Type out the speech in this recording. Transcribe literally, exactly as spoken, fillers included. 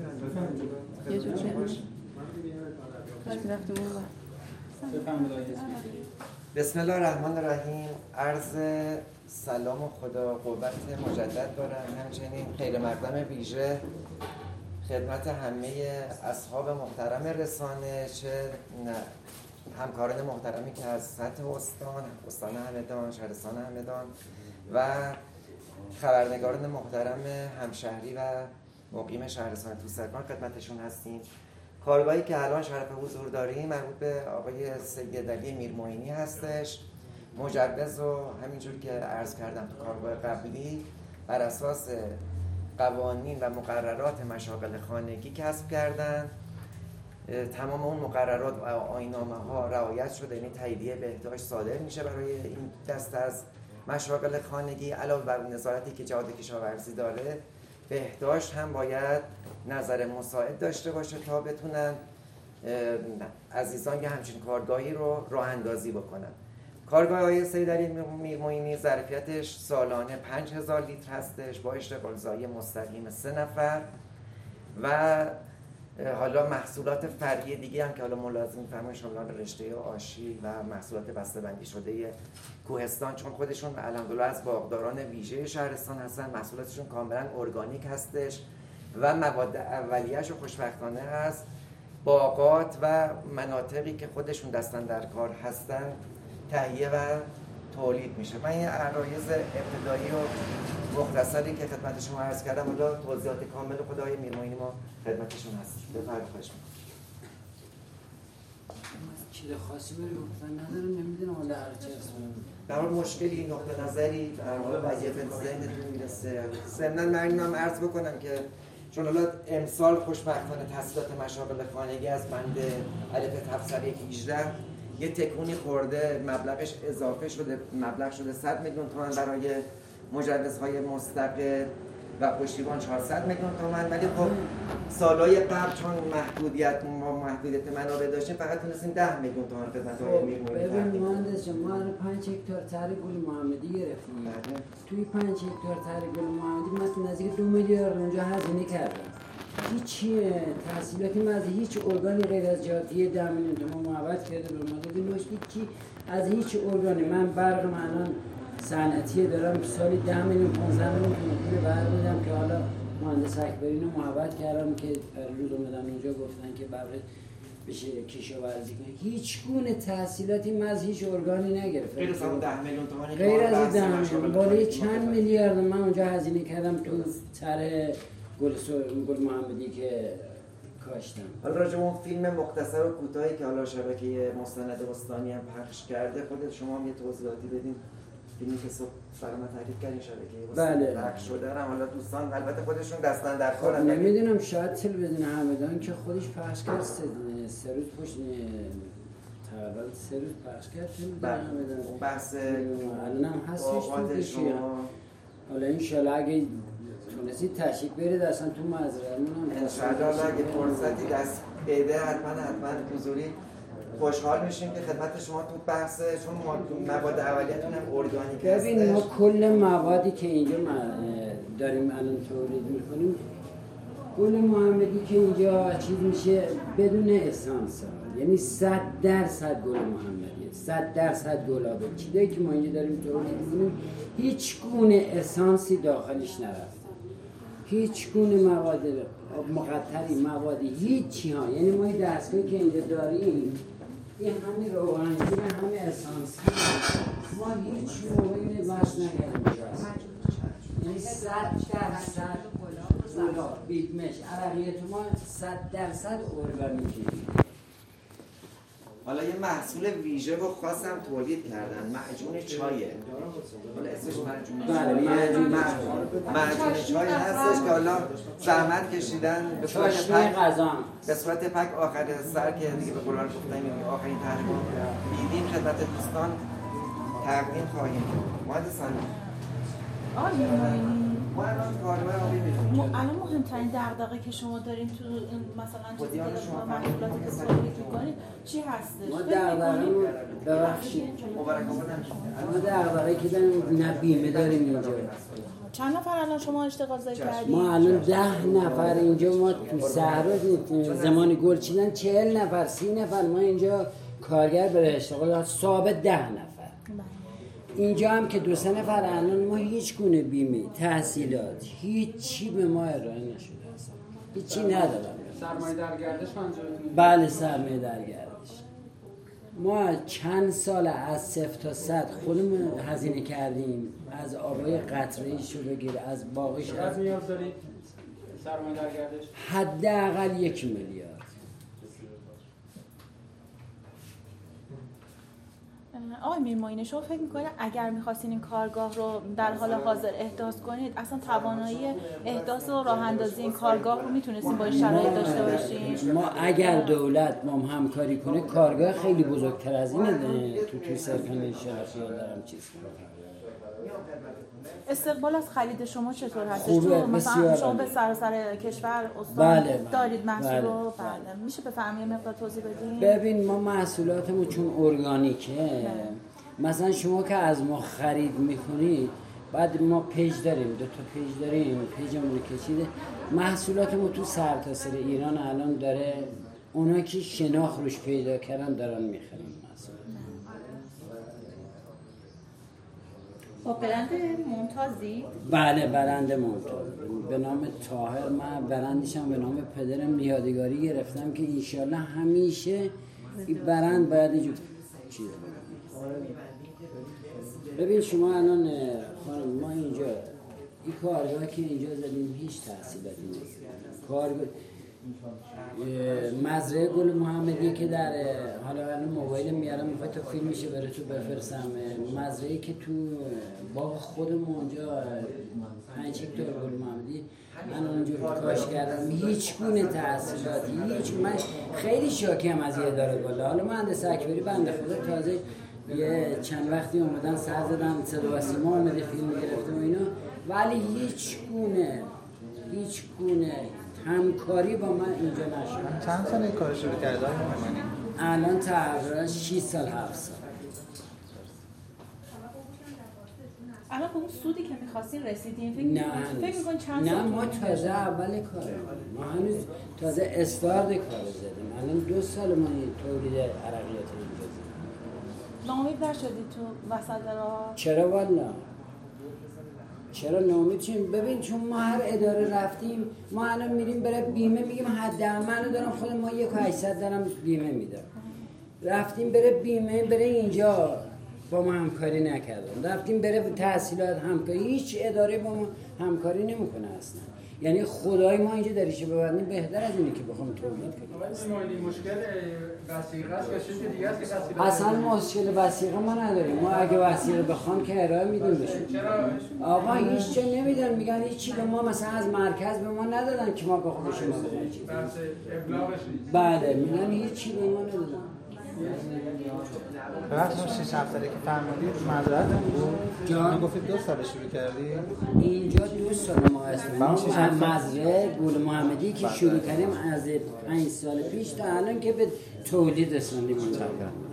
یه جور شده کاش میرفتیم اون بسم الله الرحمن الرحیم. عرض سلام و خدا قوت مجدد دارم. همچنین خیر مقدم ویژه خدمت همه اصحاب محترم رسانه، چه همکاران محترمی که از سطح استان، استان همدان، شهرستان همدان و خبرنگاران محترم همشهری و مقیم شهرستان توسرکان خدمتشون هستیم. کارگاهی که الان شرف حضور داریم مربوط به آقای سید علی میرموینی هستش. مجوز و همینجور که عرض کردم تو کارگاه قبلی بر اساس قوانین و مقررات مشاغل خانگی کسب کردن. تمام اون مقررات و آیین‌نامه ها رعایت شده، یعنی تاییدیه بهداشت صادر میشه برای این دسته از مشاغل خانگی. علاوه بر نظارتی که جهاد کشاورزی داره، بهداشت هم باید نظر مساعد داشته باشه تا بتونن عزیزان که همچین کارگاهی رو راه اندازی بکنن. کارگاه آقای سید علی میرموینی ظرفیتش سالانه پنج هزار لیتر هستش با اشتغال زایی مستقیم سه نفر و حالا محصولات فرعی دیگه هم که حالا ملاحظه می‌فرمایید شامل رشته آشی و محصولات بسته‌بندی شده کوهستان، چون خودشون الحمدلله از باغداران ویژه شهرستان هستن، محصولاتشون کاملا ارگانیک هستش و مواد اولیه‌اش خوشبختانه از باغات و مناطقی که خودشون دستن در کار هستن تهیه و تولید میشه. من این عرایض ابتدایی و مختصری که خدمت شما عرض کردم، حالا توضیحات کامل خود آقای میرموینی ما خدمتشون هست. بفرمایید. خواهش می‌کنم. چیز خاصی برای گفتن ندارم، نمیدونم حالا هر چه در مورد مشکلی، نقطه نظری در مورد وضعیت ذهنتون میرسه. ضمناً من اینم عرض بکنم که چون حالا امسال خوشبختانه تحصیلات مشاغل خانگی از بند الف تفسیر هجده یه تکونی خورده، مبلغش اضافه شده، مبلغ شده صد میلیون تومان برای مجوزهای مستقل و پشتیبان چهارصد میلیون تومان. ولی خب سالهای قبل چون محدودیت ما محدودیت منابع داشتیم فقط تونستیم ده میلیون تومان خدمت آقای میرموینی تقدیم. ببین مهندس جان، ما پنج هکتار تر گل محمدی گرفتیم. توی پنج هکتار تر گل محمدی من نزدیک دو میلیارد اونجا هزینه کردم. هیچ تحصیلاتی من از هیچ ارگانی غیر از جهادیه ده میلیون تومان محبت کرده به مدد نوشتی که از هیچ ارگانی من برق من الان صنعتی دارم سالی ده میلیون پانزده میلیون تومان برق میدم که حالا مهندس اکبری رو محبت کردم که روز اومدن اونجا گفتن که برق بشه کشاورزی کنه. هیچ گونه تحصیلاتی من از هیچ ارگانی نگرفتم غیر از ده میلیون تومان غیر از ده میلیون بالای چند میلیارد من اونجا هزینه کردم تو سر گل گل محمدی که کاشتم. حالا راجع به اون فیلم مختصر و کوتاهی که حالا شبکه مستند استانی هم پخش کرده، خودت شما هم یه توضیحاتی بدین. فیلمی که صبح برای ما تعریف کردین شبکه بله پخش شده هم حالا دوستان البته خودشون دستن در کارن. نمیدونم شاید تلویزیون همدان که خودش پخش کرد سه روز پشت تقریبا سه روز پخش کرد تلویزیون همدان. اون بحث الانم هستش تو دیگه. حالا ان شاءالله اگه تونستید تشریف برید اصلا تو مزرعه‌مون هم ان شاءالله اگه فرصتی دست بده حتما حتما حضوری خوشحال میشیم که خدمت شما تو بحث، چون مواد اولیه‌تون هم ارگانیک هست. ببین ما کل موادی که اینجا داریم الان تولید میکنیم گل محمدی که اینجا چیز میشه بدون اسانس، یعنی صد درصد گل محمدیه، صد درصد گلابه. چیزایی که ما اینجا داریم تولید میکنیم هیچ گونه اسانسی داخلش نرفته، هیچ گونه مواد مقطری موادی هیچی ها. یعنی ما این دستگاهی که اینجا داریم این همه روغنی همه اسانسی ما هیچ موقعی بحث نکردیم. یعنی صد درصد گلاب بیگمش عرقیت ما صد درصد ارگانیکی. حالا یه محصول ویژه و خاصم تولید کردن، معجون چایه. حالا اسمش معجون بله معجون چای هستش که حالا زحمت کشیدن به صورت پک به صورت پک آخر سر که دیگه به قرآن گفتن آخرین تحقیق دیدیم خدمت دوستان تقدیم خواهیم کرد. مهندس آقای میرموینی ما الان کارگاه آبی می‌کنیم. الان مهمترین دغدغه که شما دارین تو مثلا چیزی که محصولاتی که تولید می‌کنید چی هستش؟ ما دغدغه‌مون ببخشید ما دغدغه‌ای که داریم نه بیمه داریم اینجا. چند نفر الان شما اشتغال زایی کردید؟ ما الان ده نفر اینجا، ما تو صحرا زمان گل چیدن چهل نفر سی نفر ما اینجا کارگر برای اشتغال ثابت ده نفر. اینجا هم که دو سه نفر الان ما هیچ گونه بیمه تحصیلات هیچی به ما ارائه نشده اصلا. هیچی ندارم. سرمایه در گردش منظورتونه؟ بله سرمایه در گردش. ما چند سال از صفر تا صد خودمون هزینه کردیم، از آبای قطره‌ای شو بگیر، از باقیش. چقدر نیاز دارید سرمایه در گردش؟ حداقل یک میلیارد. آقای میرمویی، شما فکر میکنید اگر میخواستین این کارگاه رو در حال حاضر احداث کنید اصلا توانایی احداث و راه اندازی این کارگاه رو میتونستین با این شرایط داشته باشین؟ ما اگر دولت ما همکاری کنه کارگاه خیلی بزرگتر از اینه تو توی سرکن شرفی دارم چیز کنم. استقبال از خرید شما چطور هستش؟ خوبه، تو مثلا بسیار شما عالی. به سراسر کشور استان بله، بله. دارید محصول بله، رو؟ بله. بله. میشه بفهمید مقدار توضیح بدین؟ ببین ما محصولاتمون چون ارگانیکه، مثلا شما که از ما خرید میکنید بعد ما پیج داریم، دو تا پیج داریم، پیجمون رو کشیده، محصولاتمون تو سرتاسر ایران الان داره، اونا که شناخت روش پیدا کردن دارن میخرن محصولات. با برند ممتازی؟ بله برند ممتاز به نام طاهر. من برندشم به نام پدرم یادگاری گرفتم که انشالله همیشه این برند باید اینجور چیز. ببین شما الان خانم ما اینجا این کارگاه که اینجا زدیم هیچ تحصیلاتی نیست. کارگاه مزرعه گل محمدی که در حالا الان موبایل میارم میخوای تو فیلم میشه بره تو بفرستم. مزرعه‌ای که تو باغ خودمون اونجا پنج هکتار گل محمدی من اونجا کاش کردم، هیچ گونه تحصیلاتی هیچ. من خیلی شاکیم از یه اداره گل. حالا مهندس اکبری بنده خدا تازه یه چند وقتی اومدن سر زدن صدا و سیما اومده فیلم گرفته و اینا، ولی هیچ گونه هیچ گونه همکاری با من اینجا نشد. چند سال این کار شروع کرده آقای میرمویی؟ الان تقریبا شش سال هفت سال. الان به اون سودی که می‌خواستین رسیدین؟ فکر نه فکر می‌کنین چند نه سال؟ ما تازه اول کاره، ما هنوز تازه استارت کار زدیم. الان دو سال ما این تولید عرقیات اینجا زدیم. ناامید نشدید تو وسط راه؟ چرا والا؟ چرا ناامید شیم؟ ببین چون ما هر اداره رفتیم ما الان میریم برای بیمه میگیم حداقل من دارم خودم ما یک و هشتصد دارم بیمه میدم. رفتیم برای بیمه برای اینجا با ما همکاری نکردن. رفتیم برای تحصیلات همکاری، هیچ اداره با ما همکاری نمیکنه اصلا. یعنی خدای ما اینجا دریشه ببندیم بهتر از اینه که بخوام تولید کنیم. آقای مشکل وثیقه است یا چیز دیگه است که تحصیلات؟ اصلا مشکل وثیقه ما نداریم. ما اگه وثیقه بخوام که ارائه میدیم بهشون. چرا؟ آقا هیچ چه نمیدن، میگن هیچی به ما مثلا از مرکز به ما ندادن که ما به خود شما بدیم. بحث ابلاغش نیست. بله میگن هیچی به ما ندادن. ببخشید شش هفت ساله که فرمودید معذرت بود. جان؟ من گفتید دو سال شروع کردی؟ اینجا دو سال ما هستیم. از مزرعه گل محمدی که شروع کردیم از پنج سال پیش تا الان که به تولید رسوندیم.